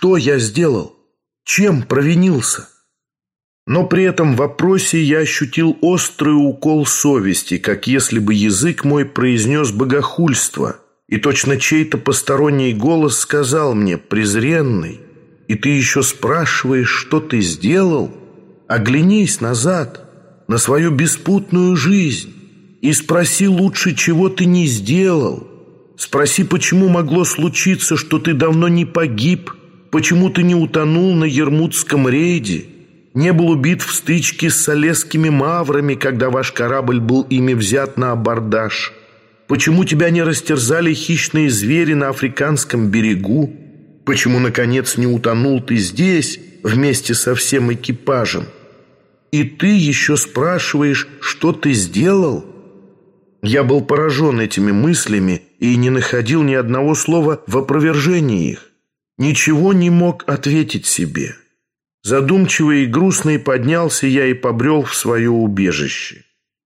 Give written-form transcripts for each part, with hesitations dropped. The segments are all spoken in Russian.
Что я сделал? Чем провинился? Но при этом вопросе я ощутил острый укол совести, как если бы язык мой произнес богохульство, и точно чей-то посторонний голос сказал мне: «Презренный, и ты еще спрашиваешь, что ты сделал? Оглянись назад, на свою беспутную жизнь, и спроси лучше, чего ты не сделал. Спроси, почему могло случиться, что ты давно не погиб, почему ты не утонул на Ермутском рейде, не был убит в стычке с салесскими маврами, когда ваш корабль был ими взят на абордаж, почему тебя не растерзали хищные звери на африканском берегу, почему, наконец, не утонул ты здесь вместе со всем экипажем. И ты еще спрашиваешь, что ты сделал?» Я был поражен этими мыслями и не находил ни одного слова в опровержении их. Ничего не мог ответить себе. Задумчивый и грустный поднялся я и побрел в свое убежище.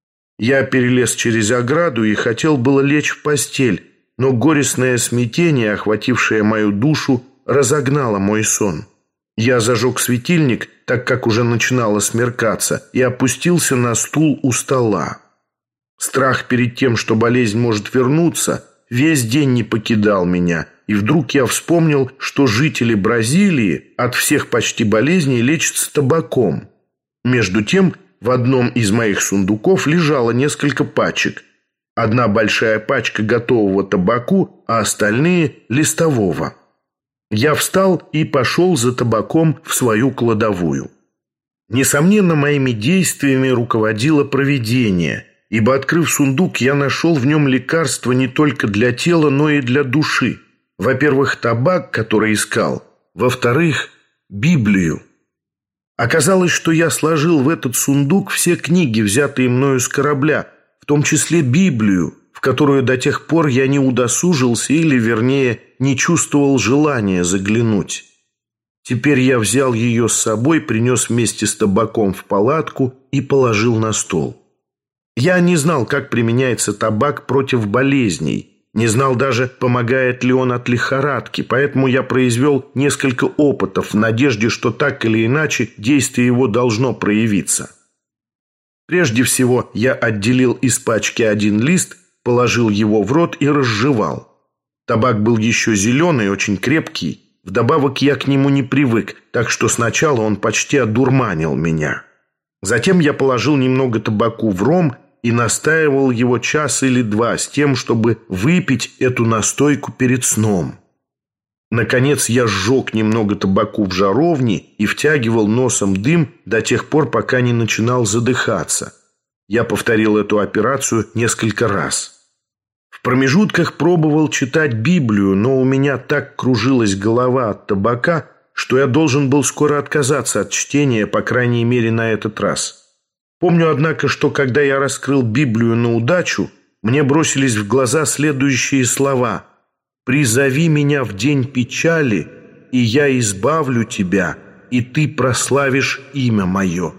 Я перелез через ограду и хотел было лечь в постель, но горестное смятение, охватившее мою душу, разогнало мой сон. Я зажег светильник, так как уже начинало смеркаться, и опустился на стул у стола. Страх перед тем, что болезнь может вернуться, весь день не покидал меня, и вдруг я вспомнил, что жители Бразилии от всех почти болезней лечатся табаком. Между тем, в одном из моих сундуков лежало несколько пачек. Одна большая пачка готового табаку, а остальные – листового. Я встал и пошел за табаком в свою кладовую. Несомненно, моими действиями руководило провидение, ибо, открыв сундук, я нашел в нем лекарство не только для тела, но и для души. Во-первых, табак, который искал, во-вторых, Библию. Оказалось, что я сложил в этот сундук все книги, взятые мною с корабля, в том числе Библию, в которую до тех пор я не удосужился или, вернее, не чувствовал желания заглянуть. Теперь я взял ее с собой, принес вместе с табаком в палатку и положил на стол. Я не знал, как применяется табак против болезней, не знал даже, помогает ли он от лихорадки, поэтому я произвел несколько опытов в надежде, что так или иначе действие его должно проявиться. Прежде всего я отделил из пачки один лист, положил его в рот и разжевал. Табак был еще зеленый, очень крепкий, вдобавок я к нему не привык, так что сначала он почти одурманил меня. Затем я положил немного табаку в ром и настаивал его час или два с тем, чтобы выпить эту настойку перед сном. Наконец я сжег немного табаку в жаровне и втягивал носом дым до тех пор, пока не начинал задыхаться. Я повторил эту операцию несколько раз. В промежутках пробовал читать Библию, но у меня так кружилась голова от табака, что я должен был скоро отказаться от чтения, по крайней мере, на этот раз. Помню, однако, что когда я раскрыл Библию на удачу, мне бросились в глаза следующие слова: «Призови меня в день печали, и я избавлю тебя, и ты прославишь имя мое».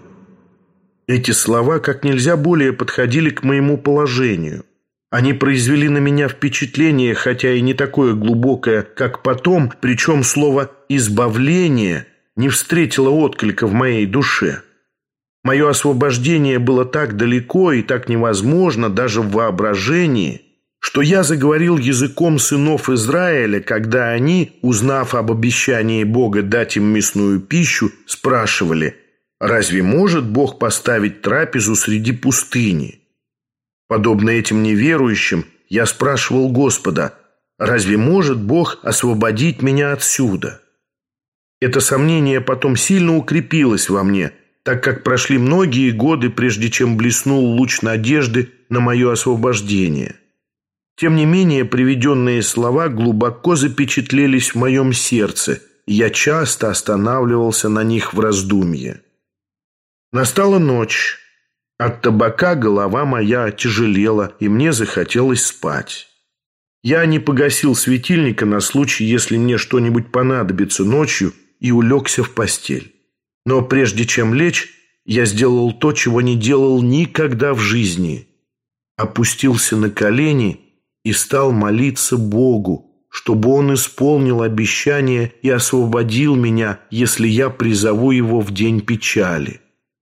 Эти слова как нельзя более подходили к моему положению. Они произвели на меня впечатление, хотя и не такое глубокое, как потом, причем слово «избавление» не встретило отклика в моей душе. Мое освобождение было так далеко и так невозможно даже в воображении, что я заговорил языком сынов Израиля, когда они, узнав об обещании Бога дать им мясную пищу, спрашивали: «Разве может Бог поставить трапезу среди пустыни?» Подобно этим неверующим, я спрашивал Господа: «Разве может Бог освободить меня отсюда?» Это сомнение потом сильно укрепилось во мне, так как прошли многие годы, прежде чем блеснул луч надежды на мое освобождение. Тем не менее, приведенные слова глубоко запечатлелись в моем сердце, и я часто останавливался на них в раздумье. Настала ночь. От табака голова моя отяжелела, и мне захотелось спать. Я не погасил светильника на случай, если мне что-нибудь понадобится ночью, и улегся в постель. Но прежде чем лечь, я сделал то, чего не делал никогда в жизни. Опустился на колени и стал молиться Богу, чтобы он исполнил обещание и освободил меня, если я призову его в день печали.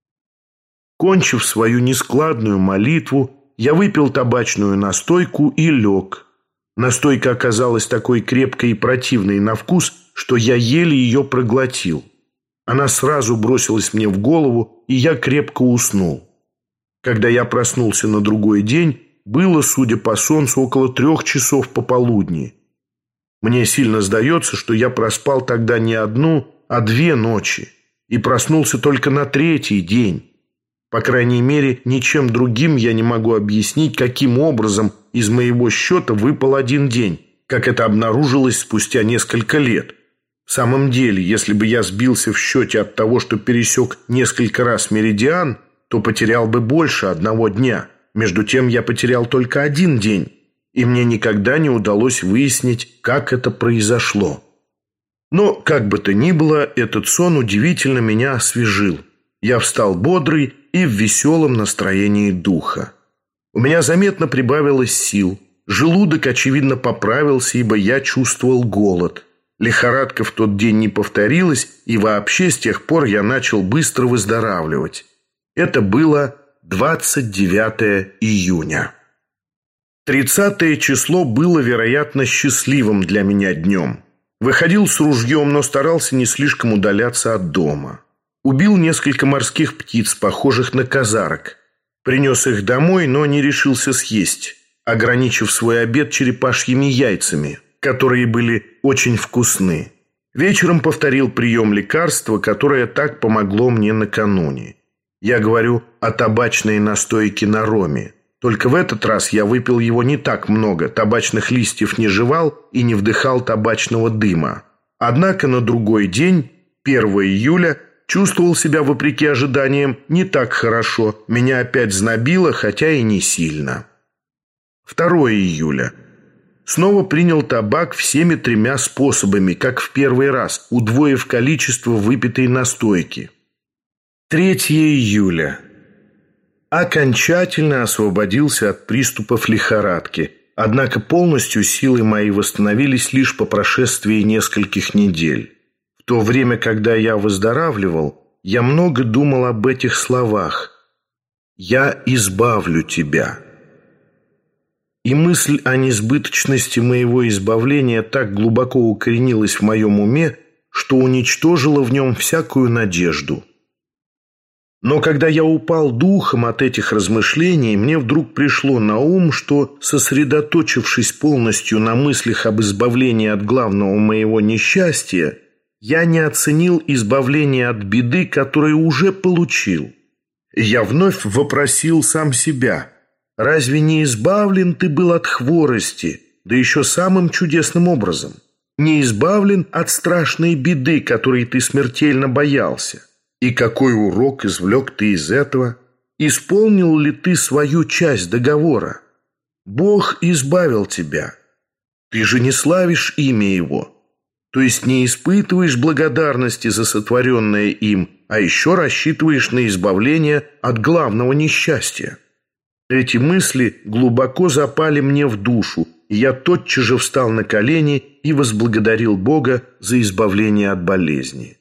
Кончив свою нескладную молитву, я выпил табачную настойку и лег. Настойка оказалась такой крепкой и противной на вкус, что я еле ее проглотил. Она сразу бросилась мне в голову, и я крепко уснул. Когда я проснулся на другой день, было, судя по солнцу, около 3 часов пополудни. Мне сильно сдается, что я проспал тогда не 1, а 2 ночи, и проснулся только на 3-й день. По крайней мере, ничем другим я не могу объяснить, каким образом из моего счета выпал 1 день, как это обнаружилось спустя несколько лет. В самом деле, если бы я сбился в счете от того, что пересек несколько раз меридиан, то потерял бы больше 1 дня. Между тем я потерял только 1 день, и мне никогда не удалось выяснить, как это произошло. Но, как бы то ни было, этот сон удивительно меня освежил. Я встал бодрый и в веселом настроении духа. У меня заметно прибавилось сил. Желудок, очевидно, поправился, ибо я чувствовал голод. Лихорадка в тот день не повторилась, и вообще с тех пор я начал быстро выздоравливать. Это было 29 июня. 30 число было, вероятно, счастливым для меня днем. Выходил с ружьем, но старался не слишком удаляться от дома. Убил несколько морских птиц, похожих на казарок. Принес их домой, но не решился съесть, ограничив свой обед черепашьими яйцами, которые были очень вкусны. Вечером повторил прием лекарства, которое так помогло мне накануне. Я говорю о табачной настойке на роме. Только в этот раз я выпил его не так много, табачных листьев не жевал и не вдыхал табачного дыма. Однако на другой день, 1 июля, чувствовал себя, вопреки ожиданиям, не так хорошо. Меня опять знобило, хотя и не сильно. 2 июля. Снова принял табак всеми 3 способами, как в первый раз, удвоив количество выпитой настойки. 3 июля. Окончательно освободился от приступов лихорадки, однако полностью силы мои восстановились лишь по прошествии нескольких недель. В то время, когда я выздоравливал, я много думал об этих словах: «Я избавлю тебя». И мысль о несбыточности моего избавления так глубоко укоренилась в моем уме, что уничтожила в нем всякую надежду. Но когда я упал духом от этих размышлений, мне вдруг пришло на ум, что, сосредоточившись полностью на мыслях об избавлении от главного моего несчастья, я не оценил избавление от беды, которое уже получил. Я вновь вопросил сам себя: разве не избавлен ты был от хворости, да еще самым чудесным образом? Не избавлен от страшной беды, которой ты смертельно боялся? И какой урок извлек ты из этого? Исполнил ли ты свою часть договора? Бог избавил тебя. Ты же не славишь имя Его, то есть не испытываешь благодарности за сотворенное им, а еще рассчитываешь на избавление от главного несчастья. Эти мысли глубоко запали мне в душу, и я тотчас же встал на колени и возблагодарил Бога за избавление от болезни.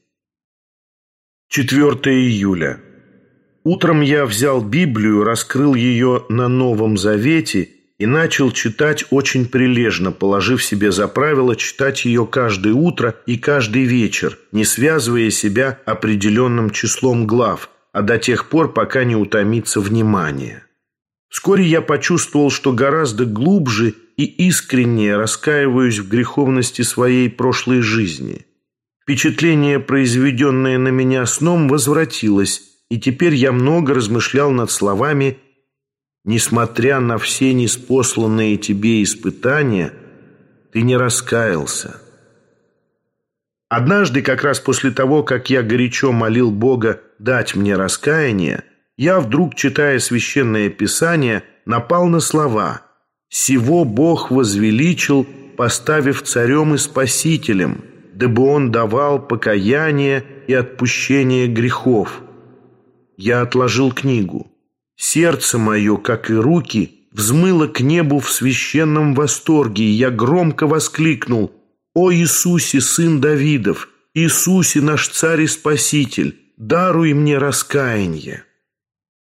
4 июля. Утром я взял Библию, раскрыл ее на Новом Завете и начал читать очень прилежно, положив себе за правило читать ее каждое утро и каждый вечер, не связывая себя определенным числом глав, а до тех пор, пока не утомится внимание. Вскоре я почувствовал, что гораздо глубже и искреннее раскаиваюсь в греховности своей прошлой жизни. Впечатление, произведенное на меня сном, возвратилось, и теперь я много размышлял над словами: «Несмотря на все ниспосланные тебе испытания, ты не раскаялся». Однажды, как раз после того, как я горячо молил Бога дать мне раскаяние, я вдруг, читая Священное Писание, напал на слова: «Сего Бог возвеличил, поставив царем и спасителем, дабы он давал покаяние и отпущение грехов». Я отложил книгу. Сердце мое, как и руки, взмыло к небу в священном восторге, и я громко воскликнул: «О Иисусе, сын Давидов! Иисусе, наш Царь и Спаситель! Даруй мне раскаяние!»